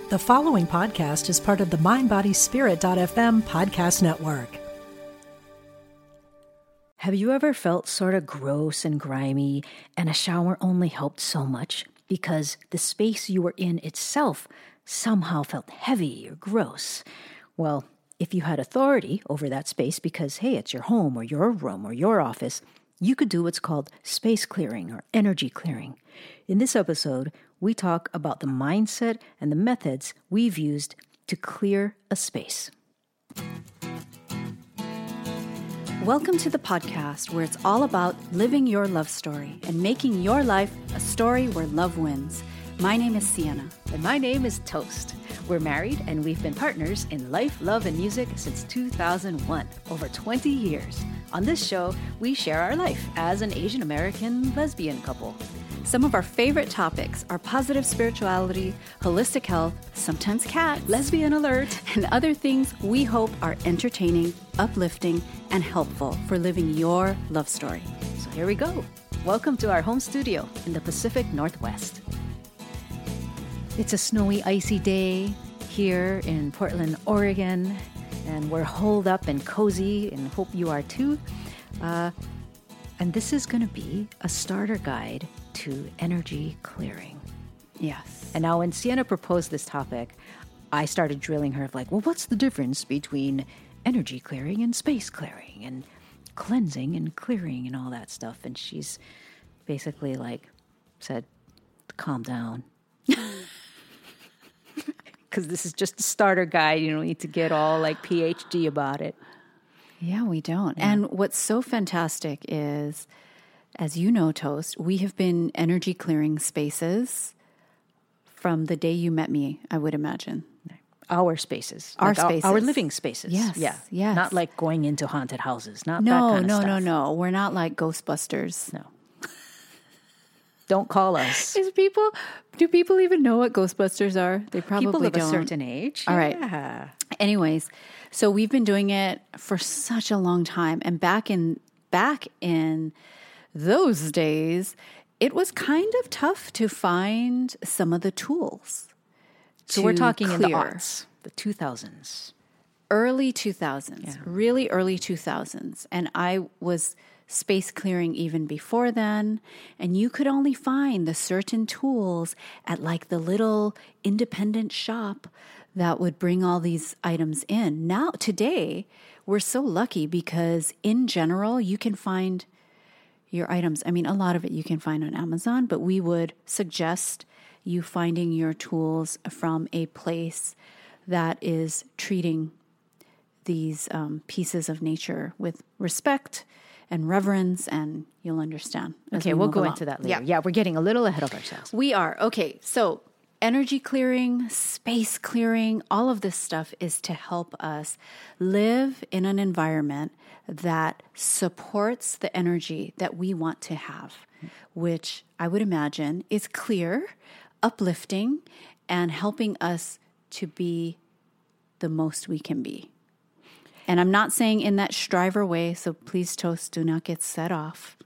The following podcast is part of the MindBodySpirit.fm podcast network. Have you ever felt sort of gross and grimy, and a shower only helped so much because the space you were in itself somehow felt heavy or gross? Well, if you had authority over that space because, hey, it's your home or your room or your office, you could do what's called space clearing or energy clearing. In this episode, we talk about the mindset and the methods we've used to clear a space. Welcome to the podcast where it's all about living your love story and making your life a story where love wins. My name is Sienna. And my name is Toast. We're married and we've been partners in life, love, and music since 2001, over 20 years. On this show, we share our life as an Asian American lesbian couple. Some of our favorite topics are positive spirituality, holistic health, sometimes cats, lesbian alert, and other things we hope are entertaining, uplifting, and helpful for living your love story. So here we go. Welcome to our home studio in the Pacific Northwest. It's a snowy, icy day here in Portland, Oregon, and we're holed up and cozy and hope you are too. And this is going to be a starter guide to energy clearing. Yes. And now when Sienna proposed this topic, I started drilling her of like, well, what's the difference between energy clearing and space clearing and cleansing and clearing and all that stuff? And she's basically like said, calm down. Because this is just a starter guide. You don't need to get all like PhD about it. Yeah, we don't. Yeah. And what's so fantastic is, as you know, Toast, we have been energy clearing spaces from the day you met me, I would imagine. Our spaces. Our like spaces. Our living spaces. Yes. Yeah. Yes. Not like going into haunted houses. Not that kind of stuff. No. We're not like Ghostbusters. No. Don't call us. Do people even know what Ghostbusters are? They probably people of don't. A certain age. All yeah. right. Anyways, so we've been doing it for such a long time. And back in those days, it was kind of tough to find some of the tools. So we're talking clear. In the aughts, the 2000s. Early 2000s, really early 2000s. And I was space clearing even before then. And you could only find the certain tools at like the little independent shop that would bring all these items in. Now, today, we're so lucky because in general, you can find your items. I mean, a lot of it you can find on Amazon, but we would suggest you finding your tools from a place that is treating these pieces of nature with respect and reverence, and you'll understand. Okay, we'll go into that later. Yeah, we're getting a little ahead of ourselves. We are. Okay, so energy clearing, space clearing, all of this stuff is to help us live in an environment that supports the energy that we want to have, which I would imagine is clear, uplifting, and helping us to be the most we can be. And I'm not saying in that striver way, so please, Toast, do not get set off.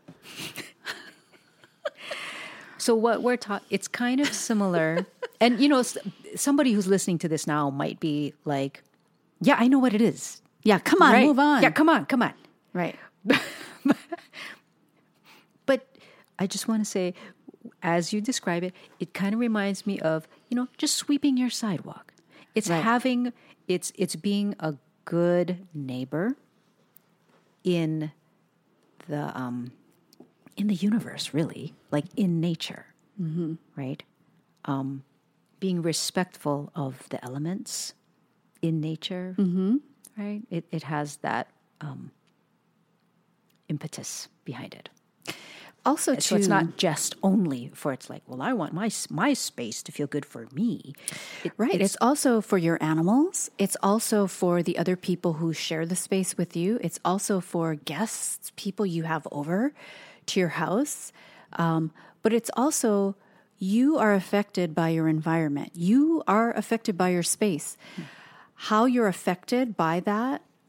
So what we're talking, it's kind of similar. And, you know, somebody who's listening to this now might be like, yeah, I know what it is. Yeah, come on, right? Move on. Yeah, come on. Right. But I just want to say, as you describe it, it kind of reminds me of, you know, just sweeping your sidewalk. It's right. It's being a good neighbor in the universe, really, like in nature, right? Being respectful of the elements in nature, right? It has that impetus behind it. Also, so it's not just only for, it's like, well, I want my space to feel good for me. It's also for your animals. It's also for the other people who share the space with you. It's also for guests, people you have over to your house. But it's also, you are affected by your environment. You are affected by your space. How you're affected by that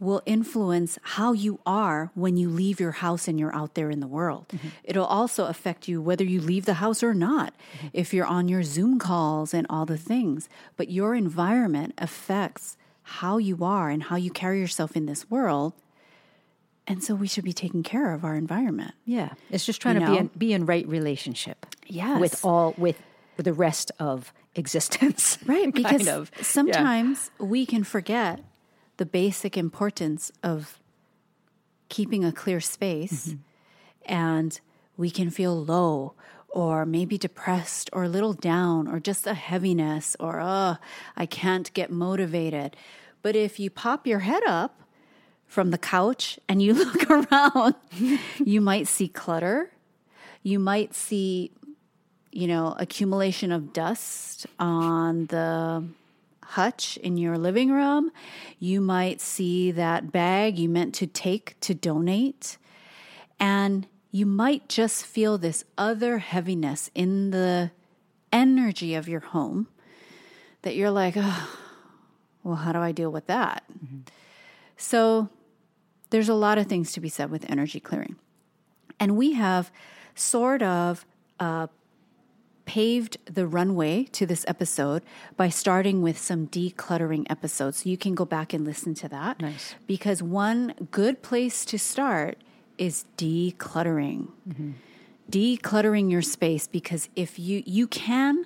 will influence how you are when you leave your house and you're out there in the world. Mm-hmm. It'll also affect you whether you leave the house or not, mm-hmm. if you're on your Zoom calls and all the things. But your environment affects how you are and how you carry yourself in this world. And so we should be taking care of our environment. Yeah. It's just trying to be in right relationship. Yes. With the rest of existence. Right. Because sometimes we can forget the basic importance of keeping a clear space, mm-hmm. and we can feel low or maybe depressed or a little down or just a heaviness or, I can't get motivated. But if you pop your head up from the couch and you look around, you might see clutter. You might see, accumulation of dust on the hutch in your living room. You might see that bag you meant to take to donate. And you might just feel this other heaviness in the energy of your home that you're like, well, how do I deal with that? Mm-hmm. So there's a lot of things to be said with energy clearing. And we have sort of paved the runway to this episode by starting with some decluttering episodes. So you can go back and listen to that. Nice. Because one good place to start is decluttering. Mm-hmm. Decluttering your space, because if you can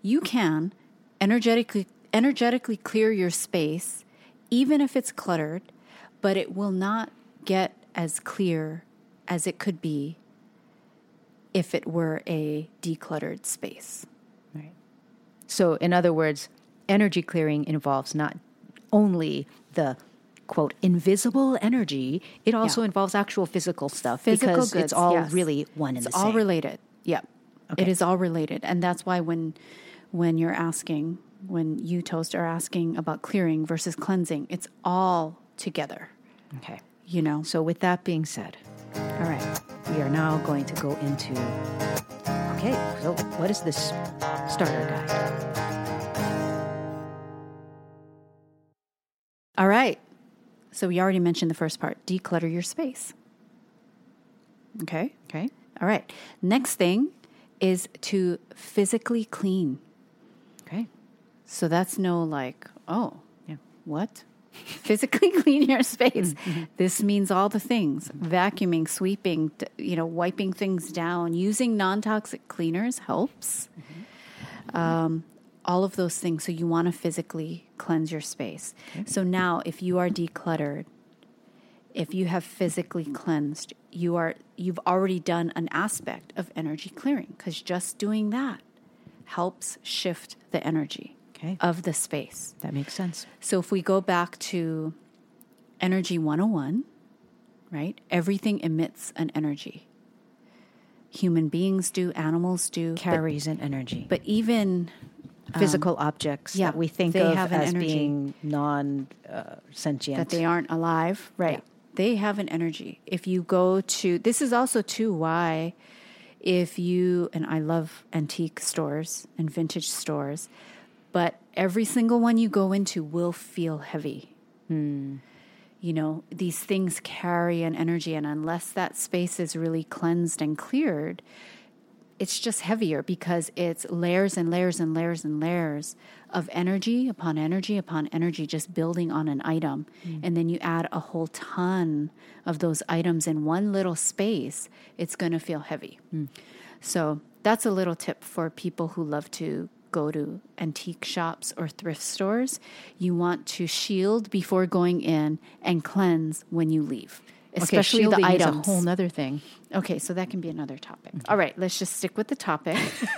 energetically clear your space, even if it's cluttered, but it will not get as clear as it could be if it were a decluttered space. Right. So in other words, energy clearing involves not only the quote invisible energy, it also involves actual physical stuff, because goods, it's all really one and the same. It's all related. Yeah. Okay. It is all related. And that's why when you're asking, when you, Toast, are asking about clearing versus cleansing, it's all together. Okay. So with that being said, all right, we are now going to go into, okay, so what is this starter guide? All right. So we already mentioned the first part, declutter your space. Okay. All right. Next thing is to physically clean. Okay. So that's what? Physically clean your space. Mm-hmm. This means all the things: vacuuming, sweeping, wiping things down. Using non-toxic cleaners helps. Mm-hmm. All of those things. So you want to physically cleanse your space. Okay. So now, if you are decluttered, if you have physically cleansed, you've already done an aspect of energy clearing, because just doing that helps shift the energy of the space. That makes sense. So if we go back to Energy 101, right? Everything emits an energy. Human beings do, animals do. Carries an energy. But even physical objects that we think of as energy, being non-sentient. That they aren't alive. Right. Yeah. They have an energy. If you go to, this is also too why and I love antique stores and vintage stores, but every single one you go into will feel heavy. These things carry an energy, and unless that space is really cleansed and cleared, it's just heavier, because it's layers and layers and layers and layers of energy upon energy upon energy just building on an item. And then you add a whole ton of those items in one little space, it's going to feel heavy. So that's a little tip for people who love to go to antique shops or thrift stores. You want to shield before going in and cleanse when you leave. Especially the items. Is a whole other thing. Okay, so that can be another topic. All right, let's just stick with the topic.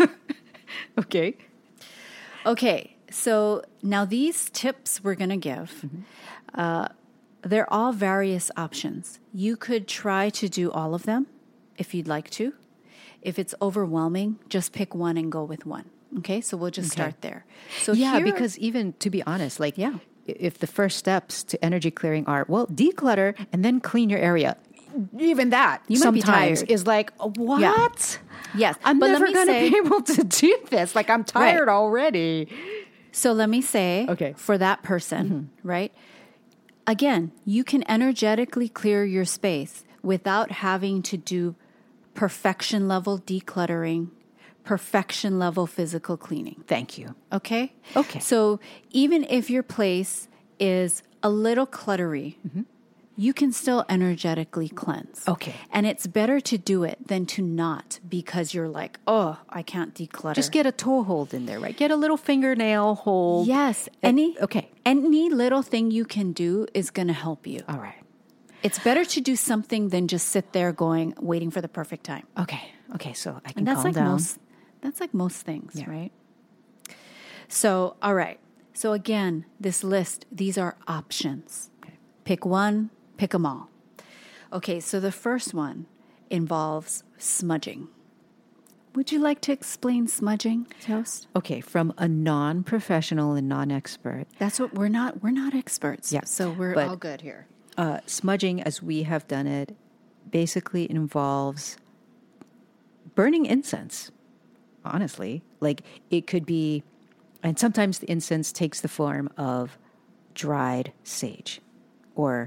Okay, so now these tips we're going to give, they're all various options. You could try to do all of them if you'd like to. If it's overwhelming, just pick one and go with one. Okay, so we'll just start there. So because even to be honest, if the first steps to energy clearing are, declutter and then clean your area, even that you might sometimes be tired. is like, what? Yes. I'm never going to be able to do this. Like, I'm tired already. So let me say, for that person, right, again, you can energetically clear your space without having to do perfection level decluttering, perfection level physical cleaning. Thank you. Okay? Okay. So even if your place is a little cluttery, you can still energetically cleanse. Okay. And it's better to do it than to not, because you're like, oh, I can't declutter. Just get a toe hold in there, right? Get a little fingernail hold. Yes. Any little thing you can do is going to help you. All right. It's better to do something than just sit there waiting for the perfect time. Okay. So I can And that's calm like down. that's like most things, right? So, all right. So again, this list, these are options. Okay. Pick one, pick them all. Okay, so the first one involves smudging. Would you like to explain smudging, Toast? Okay, from a non-professional and non-expert. That's what we're not experts. Yeah. So we're But- all good here. Smudging, as we have done it, basically involves burning incense. Honestly, like it could be, and sometimes the incense takes the form of dried sage, or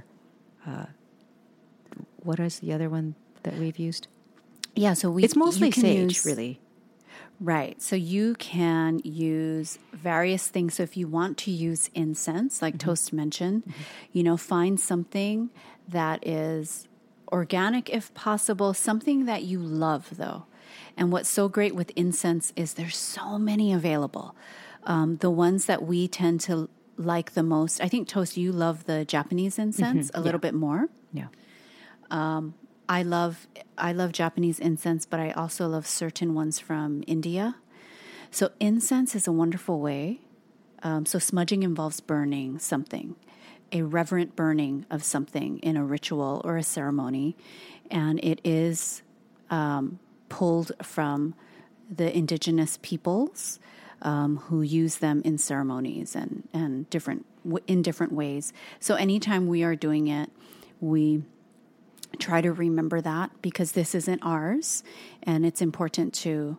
what is the other one that we've used? Yeah, so It's mostly you can sage, use- really. Right. So you can use various things. So if you want to use incense, like Toast mentioned, find something that is organic if possible, something that you love though. And what's so great with incense is there's so many available. The ones that we tend to like the most, I think Toast, you love the Japanese incense a little bit more. Yeah. I love Japanese incense, but I also love certain ones from India. So incense is a wonderful way. So smudging involves burning something, a reverent burning of something in a ritual or a ceremony. And it is pulled from the indigenous peoples who use them in ceremonies and in different ways. So anytime we are doing it, we try to remember that, because this isn't ours, and it's important to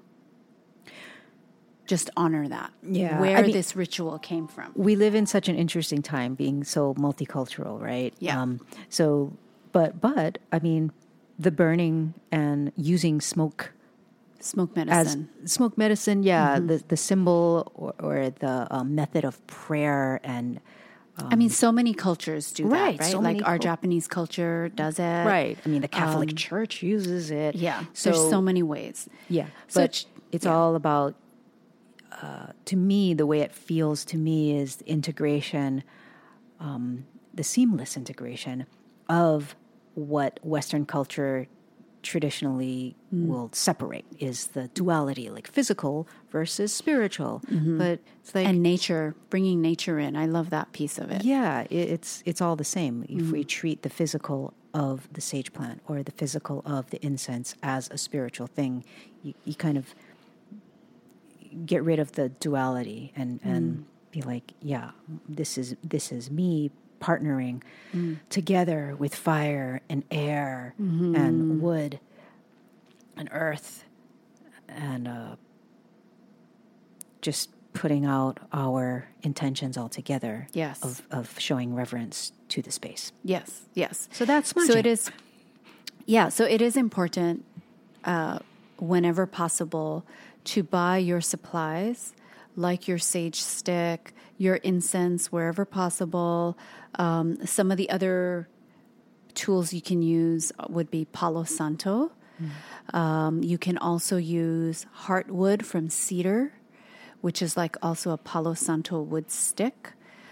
just honor that. Yeah. Where I mean, this ritual came from. We live in such an interesting time, being so multicultural, right? Yeah. But I mean, the burning and using smoke Smoke medicine. as smoke medicine, the symbol or the method of prayer, and I mean, so many cultures do Right, that, right? so Like many our Japanese culture does it. right. I mean, the Catholic Church uses it. Yeah. There's so many ways. Yeah, So but it's all about, to me, the way it feels to me is the integration, the seamless integration of what Western culture traditionally will separate is the duality, like physical versus spiritual. But it's like, And nature, bringing nature in. I love that piece of it. yeah, it's all the same. If we treat the physical of the sage plant or the physical of the incense as a spiritual thing, you kind of get rid of the duality and be like, yeah, this is me partnering together with fire and air and wood and earth and just putting out our intentions all together. Yes. Of showing reverence to the space. Yes. Yes. So that's smudging. So it is. Yeah. So it is important, whenever possible, to buy your supplies, like your sage stick, your incense, wherever possible. Some of the other tools you can use would be Palo Santo. You can also use heartwood from cedar, which is like also a Palo Santo wood stick.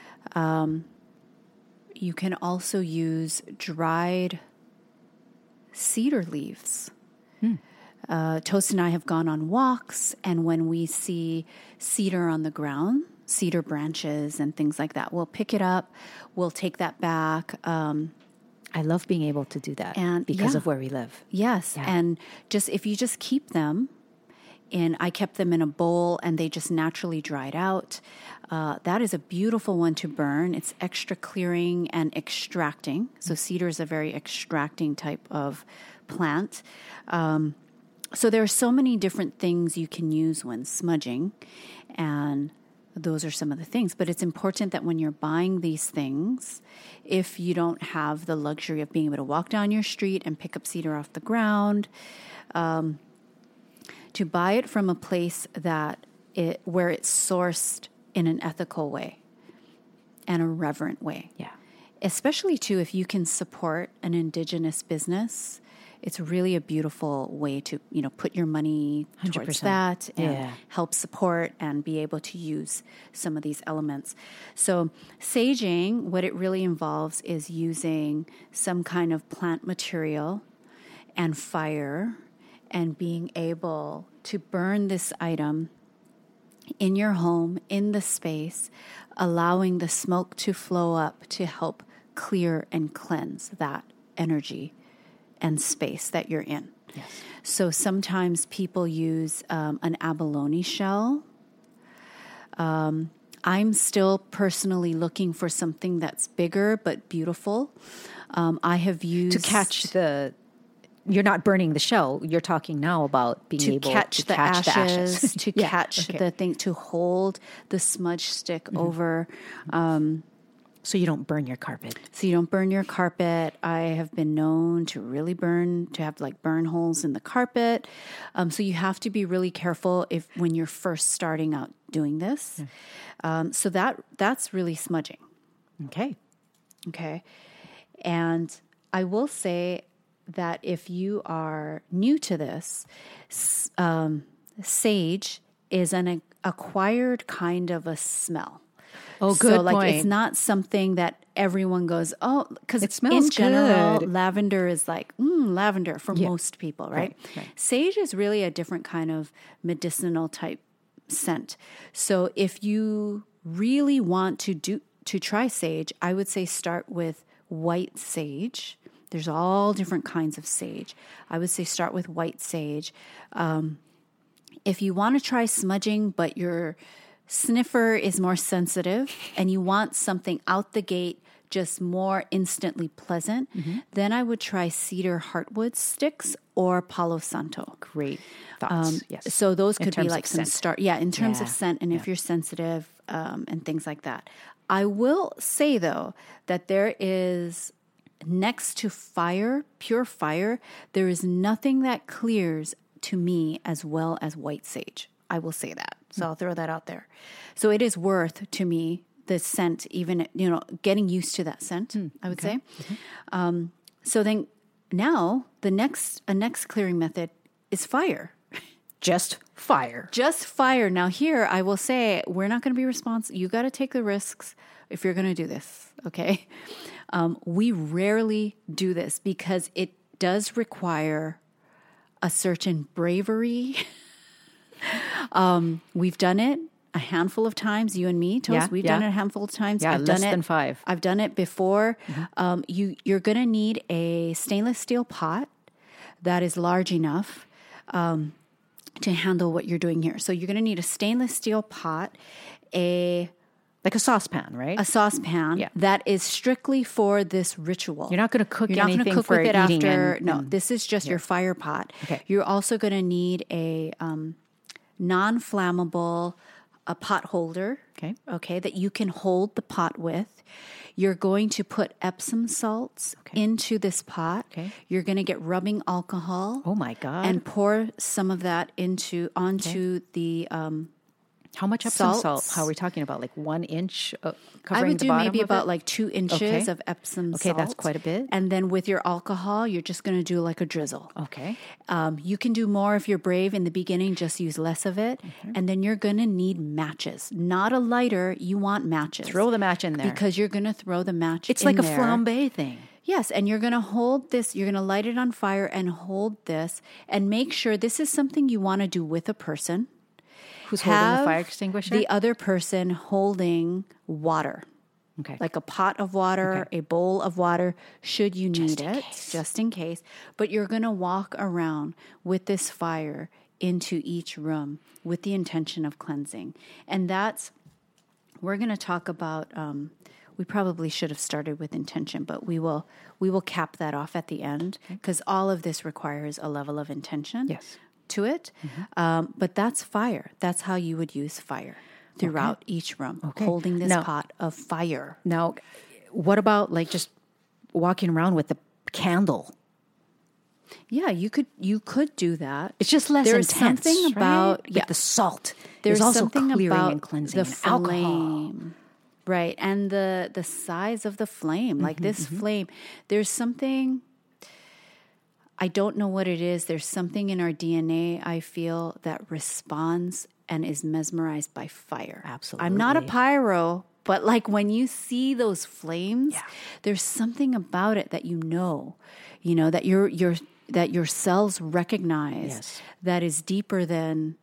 You can also use dried cedar leaves. Toast and I have gone on walks, and when we see cedar on the ground, cedar branches and things like that, we'll pick it up, we'll take that back. I love being able to do that And- because yeah. of where we live. Yes, Yeah. and if you just keep them, and I kept them in a bowl and they just naturally dried out, that is a beautiful one to burn. It's extra clearing and extracting. So cedar is a very extracting type of plant. So there are so many different things you can use when smudging, and those are some of the things. But it's important that when you're buying these things, if you don't have the luxury of being able to walk down your street and pick up cedar off the ground, to buy it from a place where it's sourced in an ethical way and a reverent way. Yeah. Especially too, if you can support an indigenous business, it's really a beautiful way to, put your money towards 100%. that and help support and be able to use some of these elements. So saging, what it really involves is using some kind of plant material and fire and being able to burn this item in your home, in the space, allowing the smoke to flow up to help clear and cleanse that energy and space that you're in. Yes. So sometimes people use an abalone shell. I'm still personally looking for something that's bigger but beautiful. I have used... To catch you're not burning the shell. You're talking now about being able to catch the ashes. To catch the thing, to hold the smudge stick over. So you don't burn your carpet. I have been known to really burn holes in the carpet. So you have to be really careful when you're first starting out doing this. So that's really smudging. Okay. And I will say that if you are new to this, sage is an acquired kind of a smell. Oh, good so, point. It's not something that everyone goes, oh, because it smells in general, good. lavender is like, lavender for most people, right? Right? Sage is really a different kind of medicinal type scent. So if you really want to try sage, I would say start with white sage. There's all different kinds of sage. I would say start with white sage. If you want to try smudging, but your sniffer is more sensitive and you want something out the gate just more instantly pleasant, then I would try cedar heartwood sticks or Palo Santo. Great thoughts. Yes. So those could be terms like of some scent. start. Yeah, in terms of scent, and if you're sensitive and things like that. I will say though that there is, next to fire, pure fire, there is nothing that clears to me as well as white sage. I will say that. So I'll throw that out there. So it is worth to me the scent, even, getting used to that scent, I would say. So then now a next clearing method is fire. Just fire. Just fire. Now here, I will say, we're not going to be responsible. You got to take the risks if you're going to do this, okay? We rarely do this because it does require a certain bravery. We've done it a handful of times, you and me, Toast. We've done it a handful of times. Yeah, I've less done it, than 5. I've done it before. You're going to need a stainless steel pot that is large enough to handle what you're doing here. So you're going to need a stainless steel pot, like a saucepan, right? a saucepan that is strictly for this ritual. You're not going to cook You're not anything going to cook for with it eating after. No, this is just your fire pot. Okay. You're also going to need a non-flammable pot holder. Okay, that you can hold the pot with. You're going to put Epsom salts into this pot. Okay. You're going to get rubbing alcohol. Oh my God. And pour some of that onto the how much Epsom salt? salts. How are we talking about? Like 1 inch covering I would the do bottom maybe of about it? like 2 inches of Epsom salt. Okay, that's quite a bit. And then with your alcohol, you're just going to do like a drizzle. Okay. You can do more if you're brave in the beginning, just use less of it. And then you're going to need matches. Not a lighter, you want matches. Throw the match in there. Because you're going to throw the match It's in like a there. flambe thing. Yes, and you're going to hold this, you're going to light it on fire and hold this and make sure this is something you want to do with a person. Who's holding the fire extinguisher? The other person holding water. Okay. Like a pot of water, a bowl of water, should you need it, just in case. But you're going to walk around with this fire into each room with the intention of cleansing. And we're going to talk about, we probably should have started with intention, but we will cap that off at the end because all of this requires a level of intention to it. But that's fire. That's how you would use fire. throughout each room, holding this pot of fire. Now, what about like just walking around with a candle? Yeah, you could do that. It's just less There's intense. Something about with the salt. There's also something clearing about and cleansing the and flame, alcohol. right? And the size of the flame, like this flame. There's something. I don't know what it is. There's something in our DNA, I feel, that responds and is mesmerized by fire. Absolutely. I'm not a pyro, but like when you see those flames, there's something about it that you know that your cells recognize that is deeper than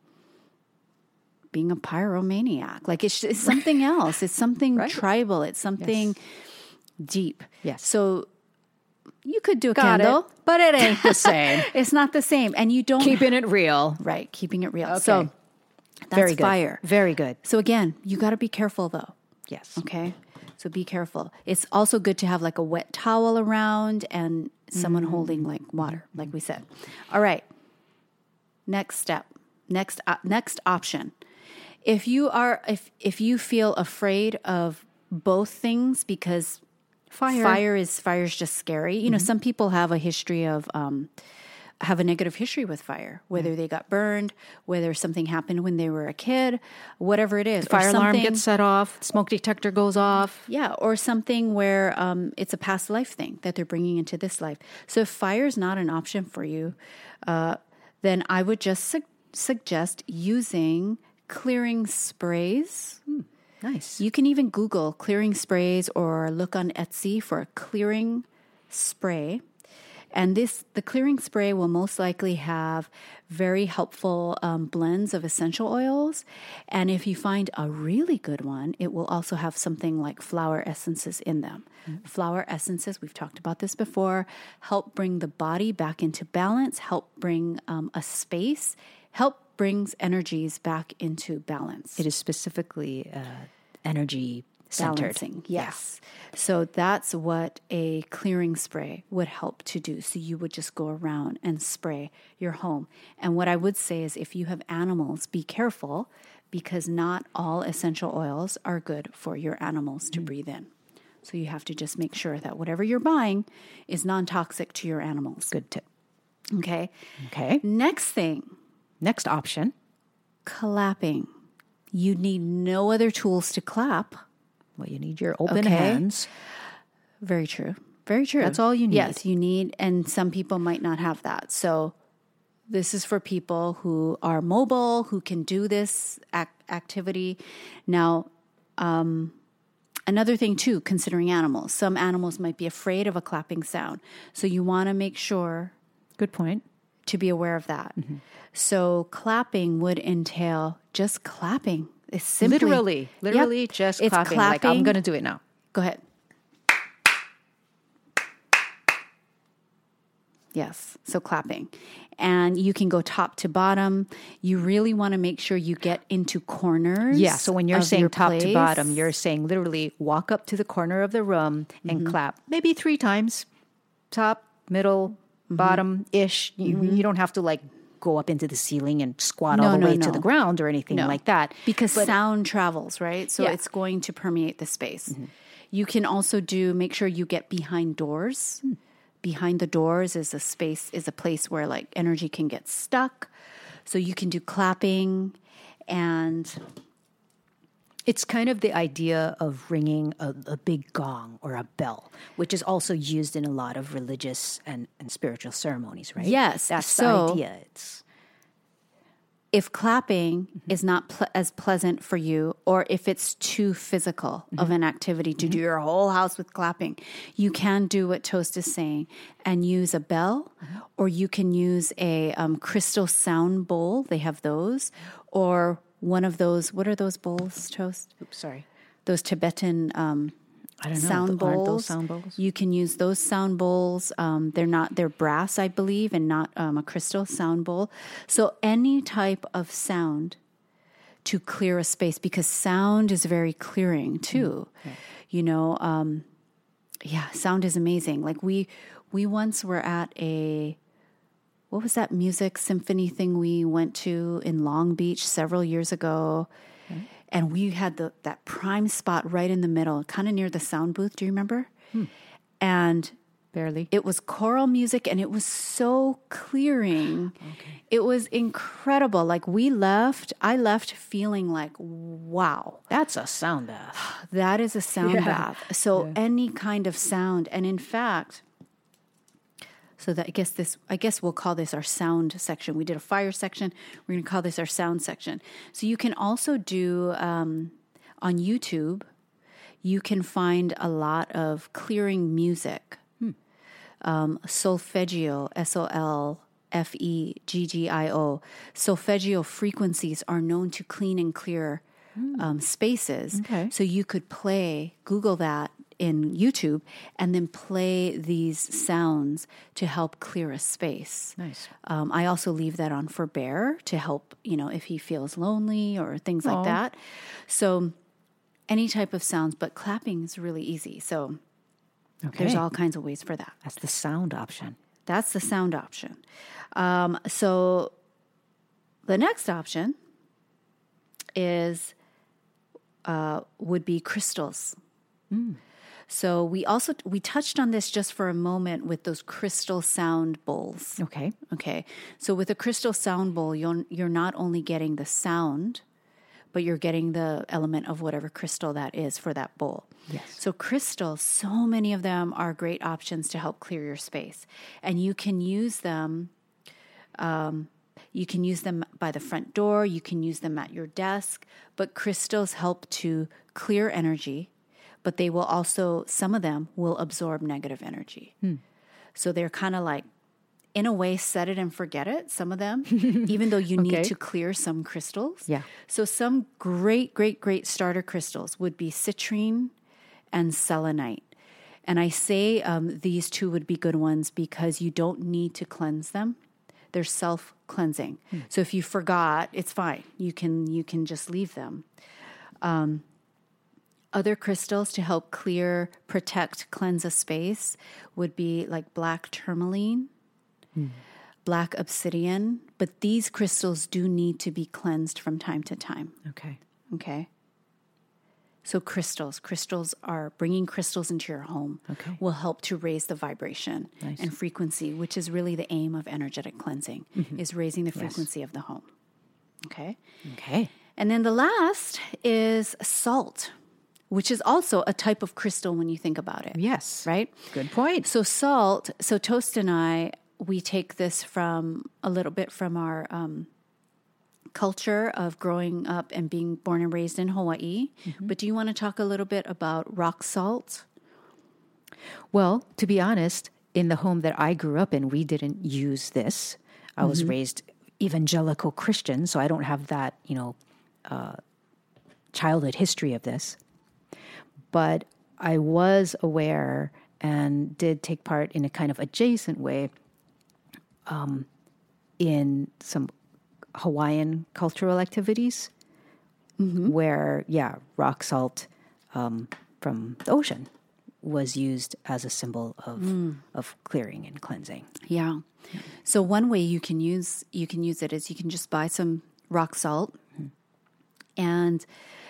being a pyromaniac. Like it's something else. It's something tribal. It's something deep. Yes. So you could do a Got candle, it. But it ain't the same. It's not the same. And you don't... Keeping it real. Right, keeping it real. Okay. So that's Very good. fire. Very good. So again, you got to be careful though. Yes. Okay? So be careful. It's also good to have like a wet towel around and someone holding like water, like we said. All right. Next step. Next option. If you feel afraid of both things because fire is just scary. You know, some people have a history of have a negative history with fire, whether they got burned, whether something happened when they were a kid, whatever it is. Fire alarm gets set off, smoke detector goes off. Yeah, or something where it's a past life thing that they're bringing into this life. So if fire is not an option for you, then I would just suggest using clearing sprays. Nice. You can even Google clearing sprays or look on Etsy for a clearing spray. And the clearing spray will most likely have very helpful blends of essential oils. And if you find a really good one, it will also have something like flower essences in them. Flower essences, we've talked about this before, help bring the body back into balance, help bring a space, help brings energies back into balance. It is specifically energy centered. Balancing, yes. Yeah. So that's what a clearing spray would help to do. So you would just go around and spray your home. And what I would say is if you have animals, be careful because not all essential oils are good for your animals to breathe in. So you have to just make sure that whatever you're buying is non-toxic to your animals. Good tip. Okay. Next option. Clapping. You need no other tools to clap. Well, you need your open hands. Very true. Very true. That's all you need. Yes, you need, and some people might not have that. So this is for people who are mobile, who can do this activity. Now, another thing too, considering animals. Some animals might be afraid of a clapping sound. So you want to make sure. Good point. To be aware of that. So clapping would entail just clapping. It's simply literally just it's clapping. Clapping. Like I'm going to do it now. Go ahead. Yes, so clapping. And you can go top to bottom. You really want to make sure you get into corners. Yeah, so when you're saying top to bottom, place. you're saying literally walk up to the corner of the room and clap. Maybe 3 times. Top, middle, bottom-ish. You don't have to like go up into the ceiling and squat all the way to the ground or anything like that. Because sound travels, right? So it's going to permeate the space. You can also make sure you get behind doors. Behind the doors is a place where like energy can get stuck. So you can do clapping, and it's kind of the idea of ringing a big gong or a bell, which is also used in a lot of religious and spiritual ceremonies, right? Yes. That's the idea. If clapping is not as pleasant for you, or if it's too physical of an activity to do your whole house with clapping, you can do what Toast is saying and use a bell, or you can use a crystal sound bowl. They have those, or one of those. What are those bowls, Toast? Oops, sorry. Those Tibetan I don't know. sound bowls. Aren't those sound bowls? You can use those sound bowls. They're brass, I believe, and not a crystal sound bowl. So any type of sound to clear a space, because sound is very clearing too. You know, sound is amazing. Like we once were at what was that music symphony thing we went to in Long Beach several years ago? And we had that prime spot right in the middle, kind of near the sound booth. Do you remember? And Barely. it was choral music, and it was so clearing. Okay. It was incredible. Like I left feeling like, wow. That's a sound bath. That is a sound bath. So any kind of sound. And in fact, so that I guess we'll call this our sound section. We did a fire section. We're going to call this our sound section. So you can also do, on YouTube, you can find a lot of clearing music. Solfeggio, SOLFEGGIO. Solfeggio frequencies are known to clean and clear spaces. Okay. So you could Google that in YouTube, and then play these sounds to help clear a space. Nice. I also leave that on for Bear to help, if he feels lonely or things like that. So any type of sounds, but clapping is really easy. So there's all kinds of ways for that. That's the sound option. That's the sound option. So the next option would be crystals. So we touched on this just for a moment with those crystal sound bowls. Okay. So with a crystal sound bowl, you're not only getting the sound, but you're getting the element of whatever crystal that is for that bowl. Yes. So crystals, so many of them are great options to help clear your space. And you can use them by the front door. You can use them at your desk. But crystals help to clear energy, but they will also, some of them will absorb negative energy. So they're kind of like, in a way, set it and forget it, some of them, even though you need to clear some crystals. Yeah. So some great, great, great starter crystals would be citrine and selenite. And I say these two would be good ones because you don't need to cleanse them. They're self-cleansing. So if you forgot, it's fine. You can just leave them. Other crystals to help clear, protect, cleanse a space would be like black tourmaline, black obsidian, but these crystals do need to be cleansed from time to time. Okay. So crystals are bringing crystals into your home will help to raise the vibration and frequency, which is really the aim of energetic cleansing, is raising the frequency of the home. Okay. And then the last is salt, which is also a type of crystal when you think about it. Yes. Right? Good point. So salt, Toast and I, we take this from a little bit from our culture of growing up and being born and raised in Hawaii. But do you want to talk a little bit about rock salt? Well, to be honest, in the home that I grew up in, we didn't use this. I was raised evangelical Christian, so I don't have that, childhood history of this. But I was aware and did take part in a kind of adjacent way in some Hawaiian cultural activities where, rock salt from the ocean was used as a symbol of clearing and cleansing. Yeah. So one way you can use it is you can just buy some rock salt and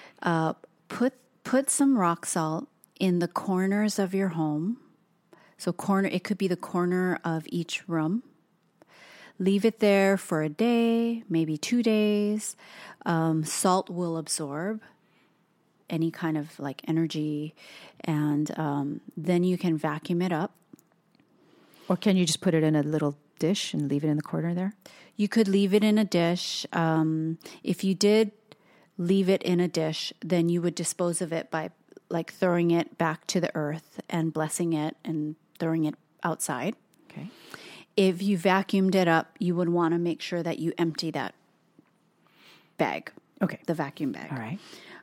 put some rock salt in the corners of your home. So it could be the corner of each room. Leave it there for a day, maybe 2 days. Salt will absorb any kind of like energy, and then you can vacuum it up. Or can you just put it in a little dish and leave it in the corner there? You could leave it in a dish. If you did leave it in a dish, then you would dispose of it by like throwing it back to the earth and blessing it and throwing it outside. Okay. If you vacuumed it up, you would want to make sure that you empty that bag. Okay. The vacuum bag. All right.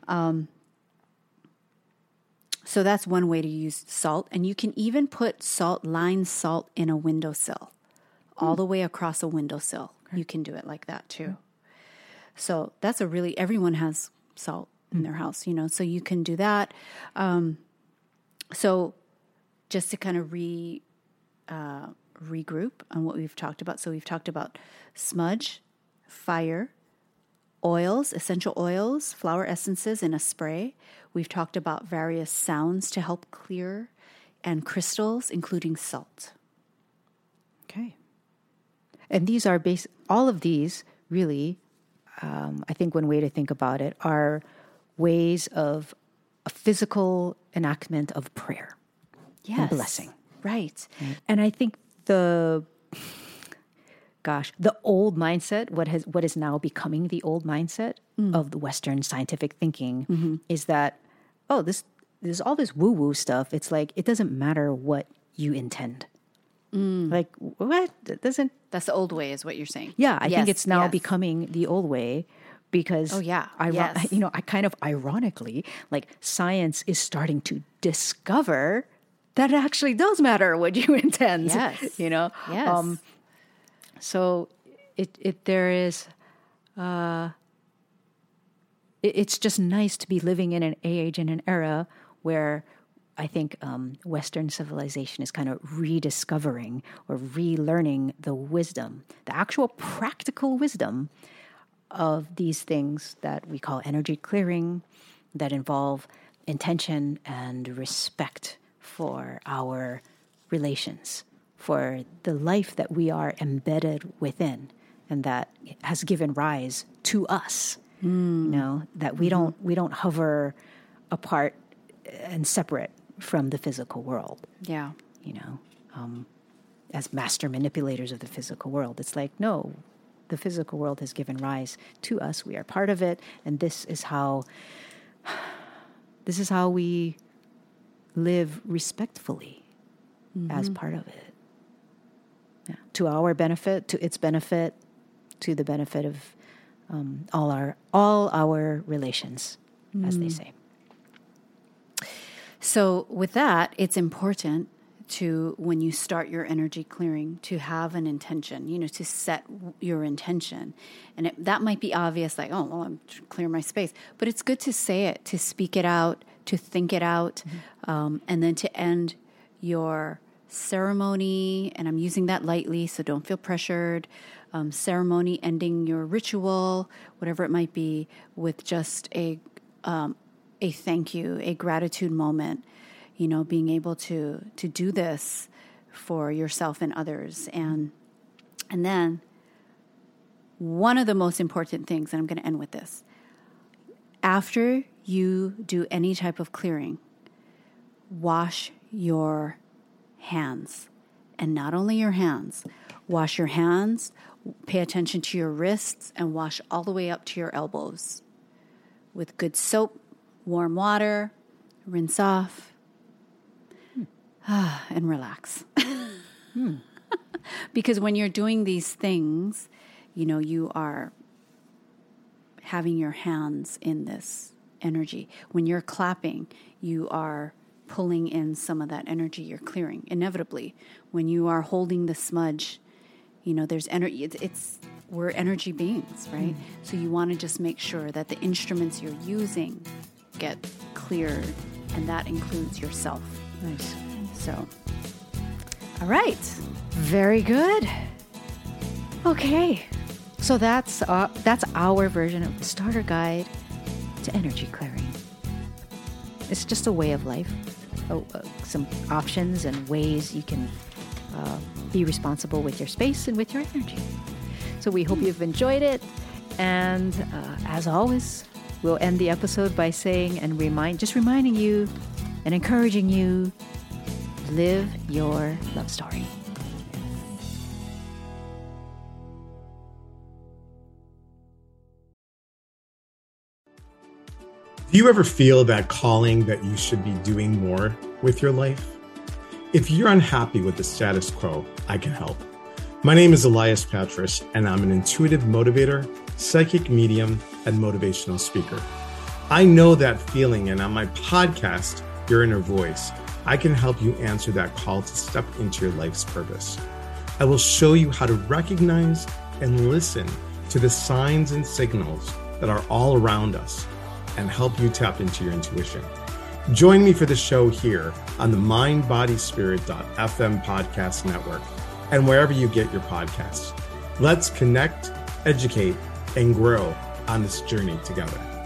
So that's one way to use salt. And you can even put lined salt in a windowsill, all the way across a windowsill. Okay. You can do it like that too. So that's everyone has salt in their house, so you can do that. So just to kind of regroup on what we've talked about. So we've talked about smudge, fire, oils, essential oils, flower essences in a spray. We've talked about various sounds to help clear and crystals, including salt. Okay. And these are all of these really, I think one way to think about it are ways of a physical enactment of prayer and blessing. Right. And I think the old mindset, what is now becoming the old mindset of the Western scientific thinking is that, there's all this woo-woo stuff. It's like, it doesn't matter what you intend. Like, what? It doesn't... That's the old way is what you're saying. Yeah, I think it's now becoming the old way because, I kind of ironically, like science is starting to discover that it actually does matter what you intend. Yes. Yes. So there is, it's just nice to be living in an age and an era where I think Western civilization is kind of rediscovering or relearning the wisdom, the actual practical wisdom of these things that we call energy clearing, that involve intention and respect for our relations, for the life that we are embedded within and that has given rise to us. That we don't hover apart and separate from the physical world. Yeah. As master manipulators of the physical world. It's like, no, the physical world has given rise to us. We are part of it. And this is how we live respectfully as part of it. Yeah. To our benefit, to its benefit, to the benefit of all our relations, as they say. So with that, it's important to, when you start your energy clearing, to have an intention, to set your intention. And that might be obvious, like, I'm clearing my space. But it's good to say it, to speak it out, to think it out, and then to end your ceremony, and I'm using that lightly, so don't feel pressured, ceremony, ending your ritual, whatever it might be, with just a thank you, a gratitude moment, being able to do this for yourself and others. And then one of the most important things, and I'm going to end with this, after you do any type of clearing, wash your hands. And not only your hands, wash your hands, pay attention to your wrists, and wash all the way up to your elbows with good soap, warm water, rinse off, and relax. Because when you're doing these things, you are having your hands in this energy. When you're clapping, you are pulling in some of that energy you're clearing, inevitably. When you are holding the smudge, there's energy. We're energy beings, right? So you want to just make sure that the instruments you're using get cleared, and that includes yourself. Nice. So, all right. Very good. Okay. So that's our version of the starter guide to energy clearing. It's just a way of life, some options and ways you can be responsible with your space and with your energy. So we hope you've enjoyed it. And as always, we'll end the episode by saying and reminding you and encouraging you, live your love story. Do you ever feel that calling that you should be doing more with your life? If you're unhappy with the status quo, I can help. My name is Elias Patras, and I'm an intuitive motivator, psychic medium, and motivational speaker. I know that feeling, and on my podcast, Your Inner Voice, I can help you answer that call to step into your life's purpose. I will show you how to recognize and listen to the signs and signals that are all around us and help you tap into your intuition. Join me for the show here on the mindbodyspirit.fm podcast network and wherever you get your podcasts. Let's connect, educate, and grow on this journey together.